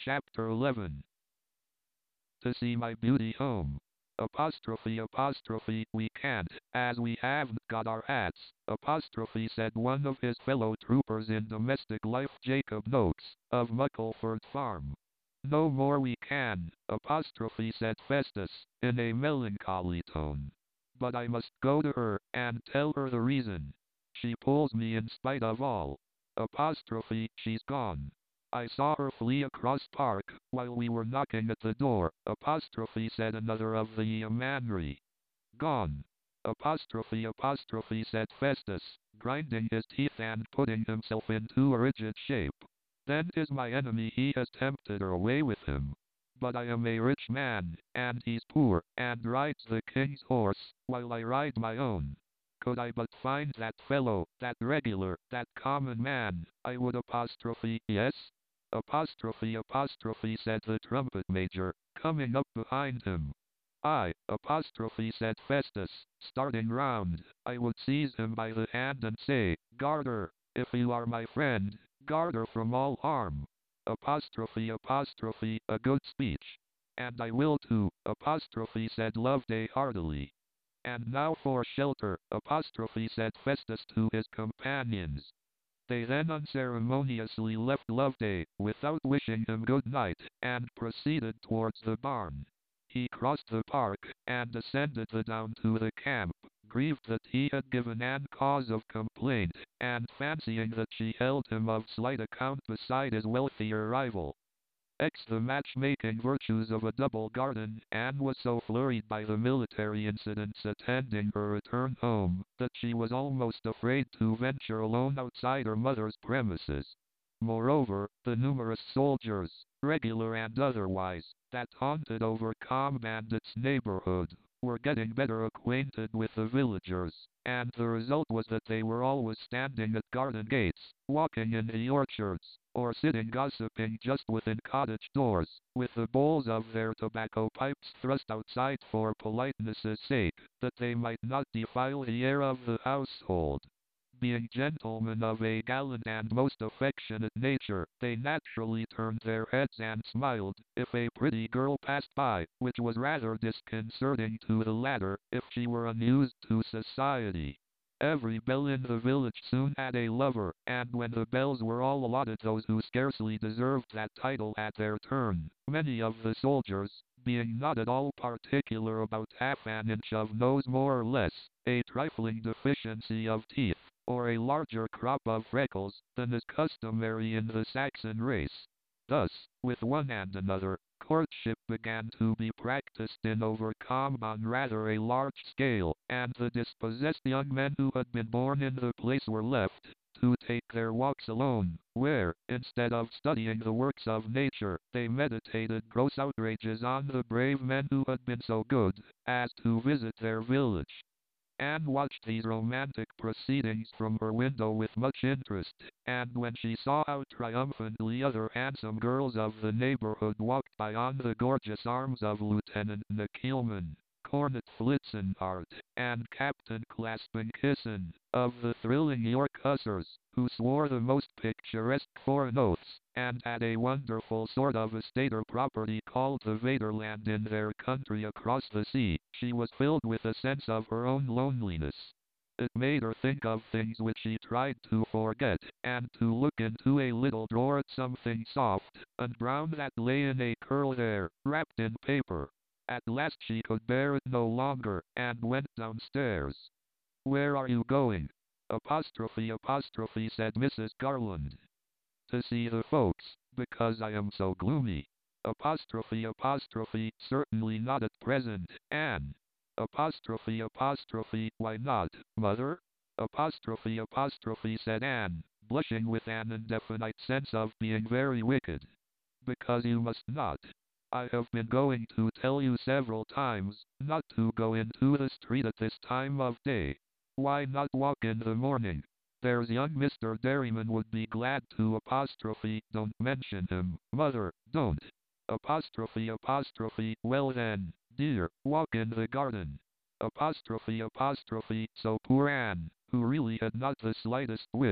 Chapter 11. To see my beauty home. We can't, as we haven't got our hats, said one of his fellow troopers in domestic life, Jacob Noakes, of Muckleford Farm. No more we can, said Festus, in a melancholy tone. But I must go to her, and tell her the reason. She pulls me in spite of all. She's gone. I saw her flee across park, while we were knocking at the door, said another of the yeomanry. Gone. Said Festus, grinding his teeth and putting himself into a rigid shape. Then 'tis my enemy he has tempted her away with him. But I am a rich man, and he's poor, and rides the king's horse, while I ride my own. Could I but find that fellow, that regular, that common man, I would yes? Said the trumpet major, coming up behind him. I, said Festus, starting round, I would seize him by the hand and say, guard her, if you are my friend, guard her from all harm. A good speech. And I will too, said Loveday heartily. And now for shelter, said Festus to his companions. They then unceremoniously left Loveday, without wishing him good night, and proceeded towards the barn. He crossed the park, and ascended the down to the camp, grieved that he had given Anne cause of complaint, and fancying that she held him of slight account beside his wealthier rival. The matchmaking virtues of a double garden, Anne was so flurried by the military incidents attending her return home, that she was almost afraid to venture alone outside her mother's premises. Moreover, the numerous soldiers, regular and otherwise, that haunted Overcombe and its neighborhood, were getting better acquainted with the villagers, and the result was that they were always standing at garden gates, walking in the orchards, or sitting gossiping just within cottage doors, with the bowls of their tobacco pipes thrust outside for politeness' sake, that they might not defile the air of the household. Being gentlemen of a gallant and most affectionate nature, they naturally turned their heads and smiled, if a pretty girl passed by, which was rather disconcerting to the latter, if she were unused to society. Every belle in the village soon had a lover, and when the belles were all allotted those who scarcely deserved that title at their turn, many of the soldiers, being not at all particular about half an inch of nose more or less, a trifling deficiency of teeth, or a larger crop of freckles, than is customary in the Saxon race. Thus, with one and another, courtship began to be practiced in Overcombe on rather a large scale, and the dispossessed young men who had been born in the place were left to take their walks alone, where, instead of studying the works of nature, they meditated gross outrages on the brave men who had been so good as to visit their village. Anne watched these romantic proceedings from her window with much interest, and when she saw how triumphantly other handsome girls of the neighborhood walked by on the gorgeous arms of Lieutenant Nickeilman, Cornet Flitzenhart, and Captain Claspen-Kisson, of the thrilling York Hussars, who swore the most picturesque foreign oaths, and had a wonderful sort of estate or property called the Vaterland in their country across the sea, she was filled with a sense of her own loneliness. It made her think of things which she tried to forget, and to look into a little drawer at something soft and brown that lay in a curl there, wrapped in paper. At last she could bear it no longer, and went downstairs. Where are you going? Said Mrs. Garland. To see the folks, because I am so gloomy. Certainly not at present, Anne. Why not, mother? Said Anne, blushing with an indefinite sense of being very wicked. Because you must not. I have been going to tell you several times, not to go into the street at this time of day. Why not walk in the morning? There's young Mr. Derryman would be glad to don't mention him, mother, don't. Well then, dear, walk in the garden. So poor Anne, who really had not the slightest wish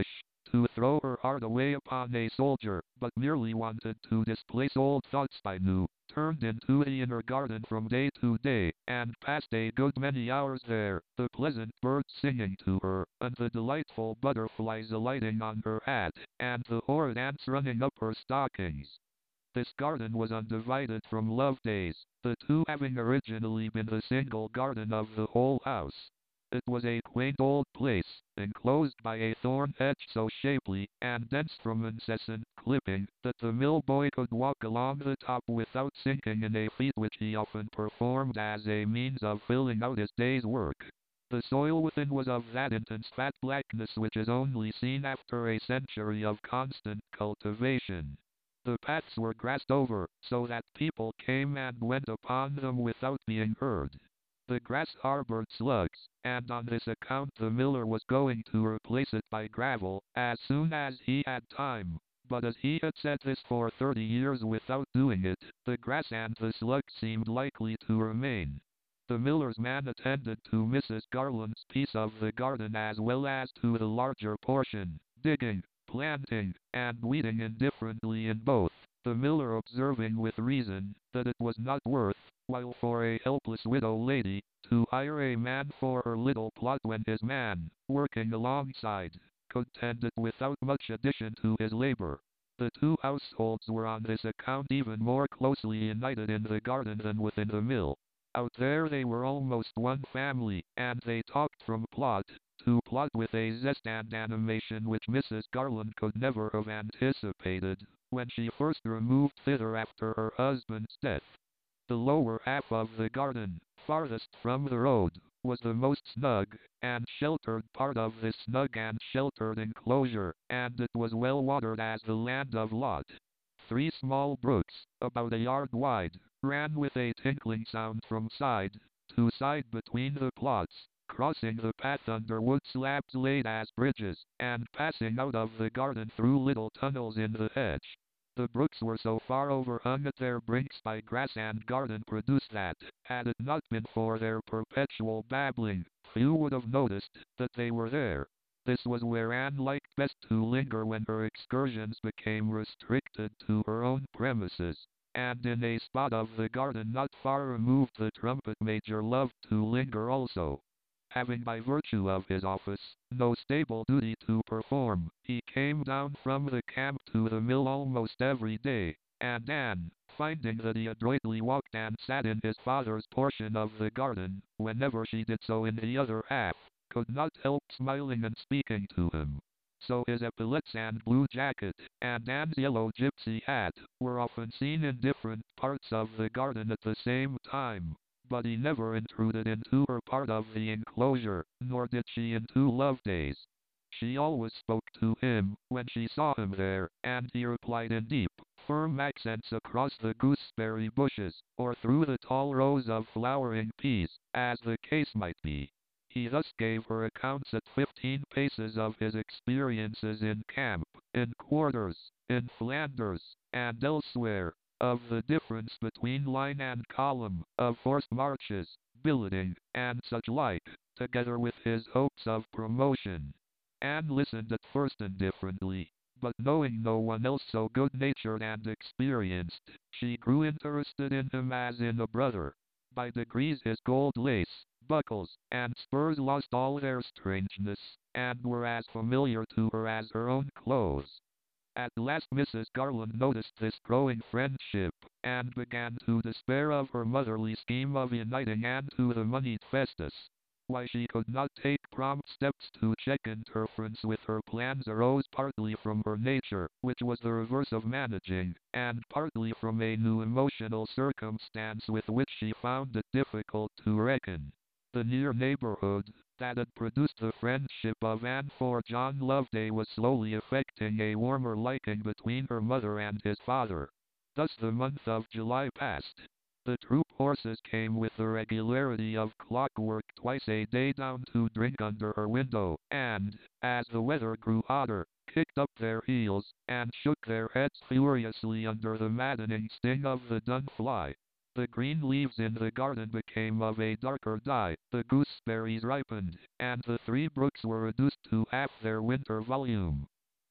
to throw her heart away upon a soldier, but merely wanted to displace old thoughts by new, turned into the inner garden from day to day, and passed a good many hours there, the pleasant birds singing to her, and the delightful butterflies alighting on her hat, and the horrid ants running up her stockings. This garden was undivided from Loveday's, the two having originally been the single garden of the whole house. It was a quaint old place, enclosed by a thorn hedge so shapely and dense from incessant clipping, that the mill boy could walk along the top without sinking in a feat which he often performed as a means of filling out his day's work. The soil within was of that intense fat blackness which is only seen after a century of constant cultivation. The paths were grassed over, so that people came and went upon them without being heard. The grass harbored slugs, and on this account the miller was going to replace it by gravel, as soon as he had time. But as he had said this for 30 years without doing it, the grass and the slugs seemed likely to remain. The miller's man attended to Mrs. Garland's piece of the garden as well as to the larger portion, digging, planting, and weeding indifferently in both, the miller observing with reason that it was not worth while for a helpless widow lady to hire a man for her little plot when his man, working alongside, could tend it without much addition to his labor. The two households were on this account even more closely united in the garden than within the mill. Out there they were almost one family, and they talked from plot to plot with a zest and animation which Mrs. Garland could never have anticipated when she first removed thither after her husband's death. The lower half of the garden, farthest from the road, was the most snug and sheltered part of this snug and sheltered enclosure, and it was well watered as the land of Lot. 3 small brooks, about a yard wide, ran with a tinkling sound from side to side between the plots, crossing the path under wood slabs laid as bridges, and passing out of the garden through little tunnels in the hedge. The brooks were so far overhung at their brinks by grass and garden produce that, had it not been for their perpetual babbling, few would have noticed that they were there. This was where Anne liked best to linger when her excursions became restricted to her own premises, and in a spot of the garden not far removed the trumpet major loved to linger also. Having by virtue of his office no stable duty to perform, he came down from the camp to the mill almost every day, and Anne, finding that he adroitly walked and sat in his father's portion of the garden, whenever she did so in the other half, could not help smiling and speaking to him. So his epaulets and blue jacket, and Anne's yellow gypsy hat, were often seen in different parts of the garden at the same time, but he never intruded into her part of the enclosure, nor did she into Loveday's. She always spoke to him when she saw him there, and he replied in deep, firm accents across the gooseberry bushes, or through the tall rows of flowering peas, as the case might be. He thus gave her accounts at 15 paces of his experiences in camp, in quarters, in Flanders, and elsewhere, of the difference between line and column, of forced marches, billeting, and such like, together with his hopes of promotion. Anne listened at first indifferently, but knowing no one else so good-natured and experienced, she grew interested in him as in a brother. By degrees his gold lace, buckles, and spurs lost all their strangeness, and were as familiar to her as her own clothes. At last Mrs. Garland noticed this growing friendship, and began to despair of her motherly scheme of uniting Anne to the moneyed Festus. Why she could not take prompt steps to check interference with her plans arose partly from her nature, which was the reverse of managing, and partly from a new emotional circumstance with which she found it difficult to reckon. The near neighborhood that had produced the friendship of Anne for John Loveday was slowly effecting a warmer liking between her mother and his father. Thus the month of July passed. The troop horses came with the regularity of clockwork twice a day down to drink under her window, and, as the weather grew hotter, kicked up their heels, and shook their heads furiously under the maddening sting of the dun fly. The green leaves in the garden became of a darker dye, the gooseberries ripened, and the 3 brooks were reduced to half their winter volume.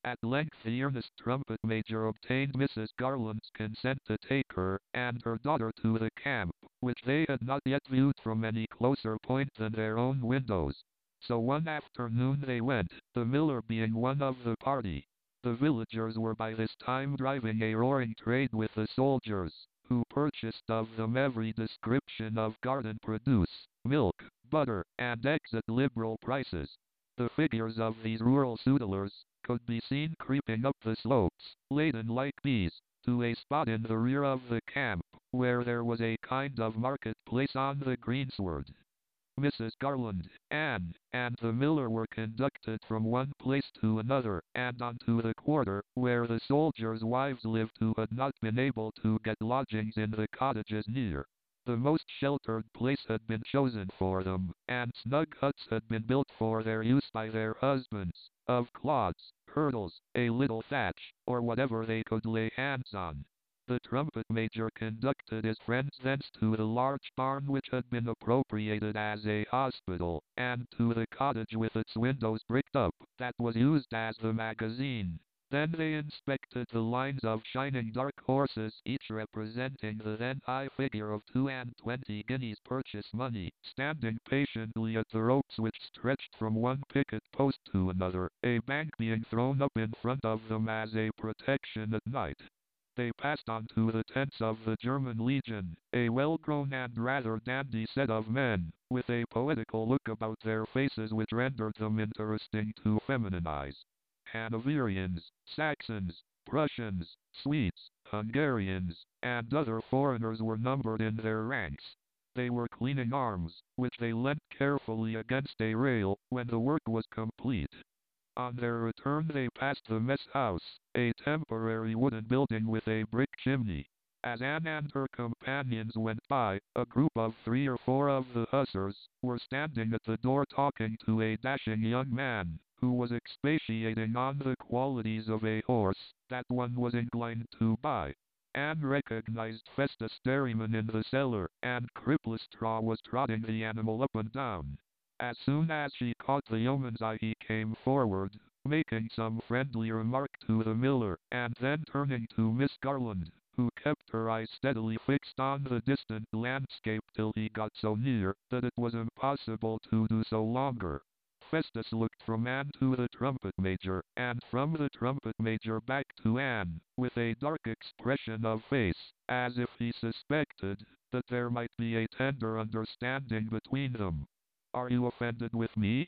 At length the earnest trumpet major obtained Mrs. Garland's consent to take her and her daughter to the camp, which they had not yet viewed from any closer point than their own windows. So one afternoon they went, the miller being one of the party. The villagers were by this time driving a roaring trade with the soldiers, who purchased of them every description of garden produce, milk, butter, and eggs at liberal prices. The figures of these rural suitlers could be seen creeping up the slopes, laden like bees, to a spot in the rear of the camp, where there was a kind of market-place on the greensward. Mrs. Garland, Anne, and the miller were conducted from one place to another, and unto the quarter where the soldiers' wives lived who had not been able to get lodgings in the cottages near. The most sheltered place had been chosen for them, and snug huts had been built for their use by their husbands, of clods, hurdles, a little thatch, or whatever they could lay hands on. The trumpet major conducted his friends thence to the large barn which had been appropriated as a hospital, and to the cottage with its windows bricked up, that was used as the magazine. Then they inspected the lines of shining dark horses, each representing the then high figure of 22 guineas purchase money, standing patiently at the ropes which stretched from one picket post to another, a bank being thrown up in front of them as a protection at night. They passed on to the tents of the German Legion, a well-grown and rather dandy set of men, with a poetical look about their faces which rendered them interesting to feminine eyes. Hanoverians, Saxons, Prussians, Swedes, Hungarians, and other foreigners were numbered in their ranks. They were cleaning arms, which they leant carefully against a rail, when the work was complete. On their return they passed the mess house, a temporary wooden building with a brick chimney. As Anne and her companions went by, a group of 3 or 4 of the hussars were standing at the door talking to a dashing young man, who was expatiating on the qualities of a horse that one was inclined to buy. Anne recognized Festus Derriman in the cellar, and Cripplestraw was trotting the animal up and down. As soon as she caught the yeoman's eye he came forward, making some friendly remark to the miller, and then turning to Miss Garland, who kept her eyes steadily fixed on the distant landscape till he got so near that it was impossible to do so longer. Festus looked from Anne to the trumpet major, and from the trumpet major back to Anne, with a dark expression of face, as if he suspected that there might be a tender understanding between them. "Are you offended with me?"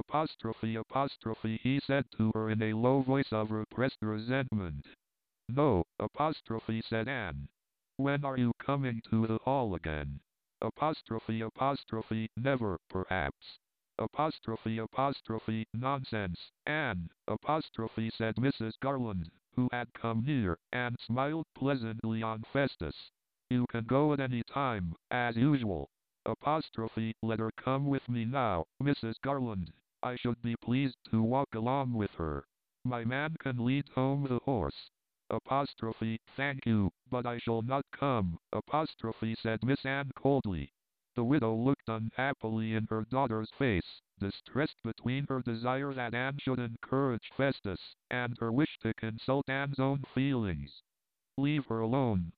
He said to her in a low voice of repressed resentment. "No," said Anne. "When are you coming to the hall again?" "Never, perhaps." "Nonsense, Anne," said Mrs. Garland, who had come near, and smiled pleasantly on Festus. "You can go at any time, as usual." "Let her come with me now, Mrs. Garland. I should be pleased to walk along with her. My man can lead home the horse." "Thank you, but I shall not come," said Miss Anne coldly. The widow looked unhappily in her daughter's face, distressed between her desire that Anne should encourage Festus, and her wish to consult Anne's own feelings. "Leave her alone,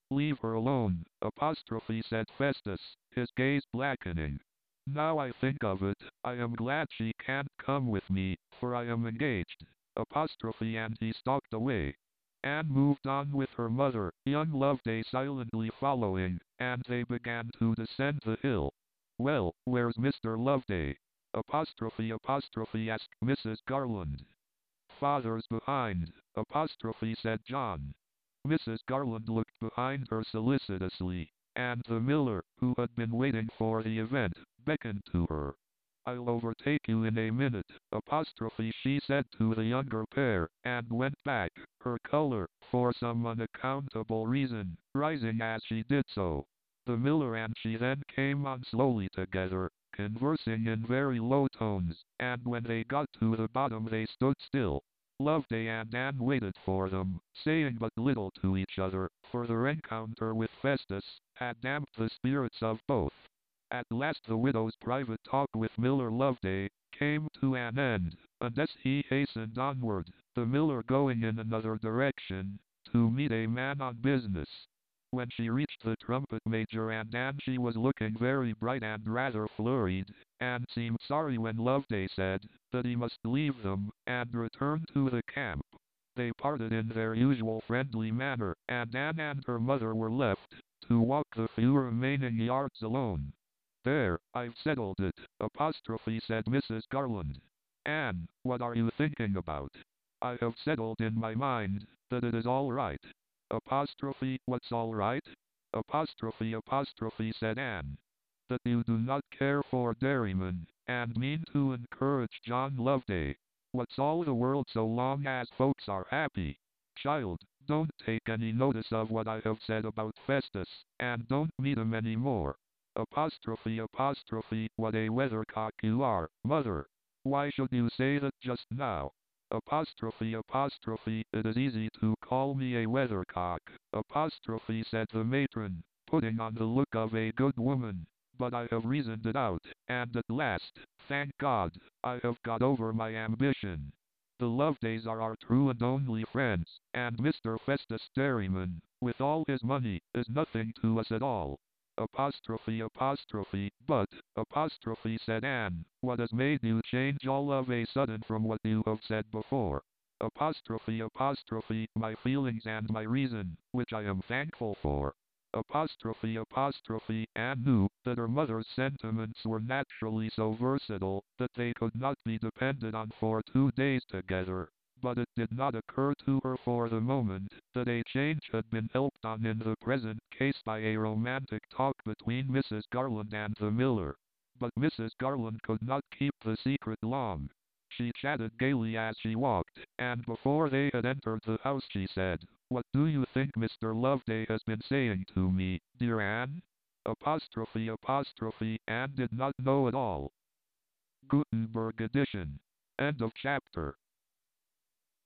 said Festus, his gaze blackening. "Now I think of it, I am glad she can't come with me, for I am engaged." And he stalked away. Anne moved on with her mother, young Loveday silently following, and they began to descend the hill. "Well, where's Mr. Loveday?" asked Mrs. Garland. "Father's behind," said John. Mrs. Garland looked behind her solicitously, and the miller, who had been waiting for the event, beckoned to her. "I'll overtake you in a minute," she said to the younger pair, and went back, her color, for some unaccountable reason, rising as she did so. The miller and she then came on slowly together, conversing in very low tones, and when they got to the bottom they stood still. Loveday and Anne waited for them, saying but little to each other, for the rencounter with Festus had damped the spirits of both. At last the widow's private talk with Miller Loveday came to an end, and as he hastened onward, The miller going in another direction, to meet a man on business. When she reached the trumpet major and Anne, she was looking very bright and rather flurried, and seemed sorry when Loveday said that he must leave them, and return to the camp. They parted in their usual friendly manner, and Anne and her mother were left to walk the few remaining yards alone. There, I've settled it, said Mrs. Garland. Anne, what are you thinking about? I have settled in my mind that it is all right. What's all right? Said Anne. That you do not care for Dairyman, and mean to encourage John Loveday. What's all the world so long as folks are happy? Child, don't take any notice of what I have said about Festus, and don't meet him any more. What a weathercock you are, mother. Why should you say that just now? It is easy to call me a weathercock, said the matron, putting on the look of a good woman. But I have reasoned it out, and at last, thank God, I have got over my ambition. The Lovedays are our true and only friends, and Mr. Festus Dairyman, with all his money, is nothing to us at all. But, said Anne, what has made you change all of a sudden from what you have said before? My feelings and my reason, which I am thankful for. Anne knew that her mother's sentiments were naturally so versatile that they could not be depended on for 2 days together. But it did not occur to her for the moment that a change had been helped on in the present case by a romantic talk between Mrs. Garland and the miller. But Mrs. Garland could not keep the secret long. She chatted gaily as she walked, and before they had entered the house she said, "What do you think Mr. Loveday has been saying to me, dear Anne?" Anne did not know at all. Gutenberg edition. End of chapter.